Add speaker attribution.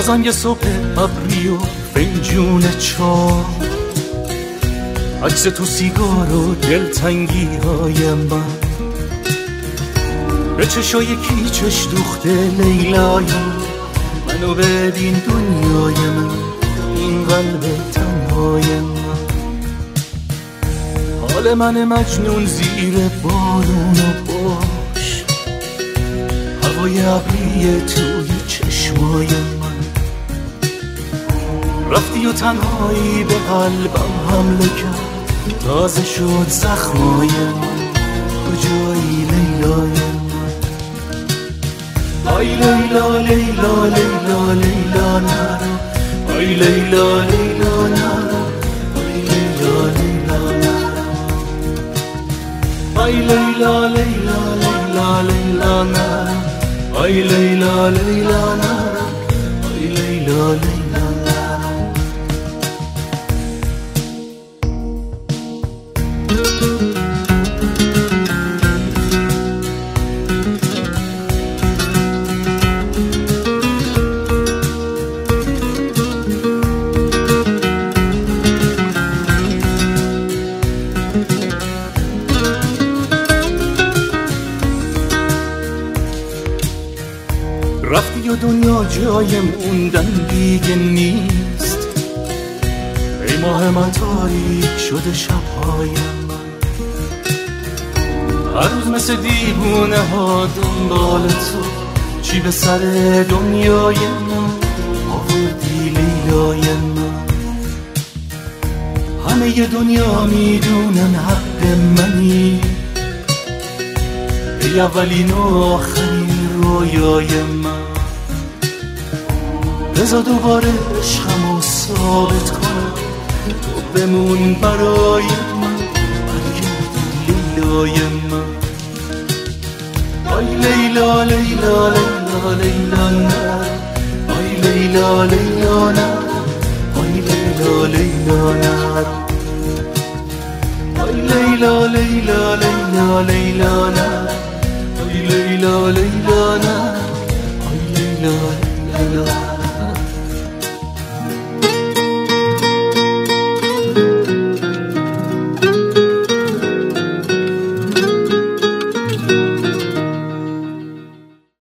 Speaker 1: بازم یه صبح ابری و فنجون چا، عکس تو سیگار و دلتنگی های من، به چشای کی چش دوخته لیلای منو ببین دنیای من، این قلب تنهای من. حال من مجنون زیر بارون و باش، هوای ابری توی چشمای من. رفتی و تنهایی به قلبم حمله کرد، تازه شد زخمای من. کجایی لیلای من؟ آی لیلا لیلا لیلا لیلا نرو، آی لیلا لیلا نرو، آی لیلا لیلا نرو، آی لیلا لیلا لیلا لیلا نرو، آی لیلا لیلا نرو، آی لیلا لیلا. رفتی و دنیا جای موندن دیگه نیست، ای ماه من تاریک شده شبهای من. هر روز مثل دیوونه ها دنبال تو، چی به سر دنیای من آوردی لیلای من. همه ی دنیا میدونن حق منی، ای اولین و آخرین رویای من. بذار دوباره عشقمو ثابت کنم، تو بمون برای من، برگردی لیلای من. آی لیلا لیلا لیلا لیلا نرو، آی لیلا لیلا نرو، آی لیلا لیلا نرو، آی لیلا لیلا لیلا لیلا نرو، آی لیلا لیلا نرو، آی لیلا لیلا.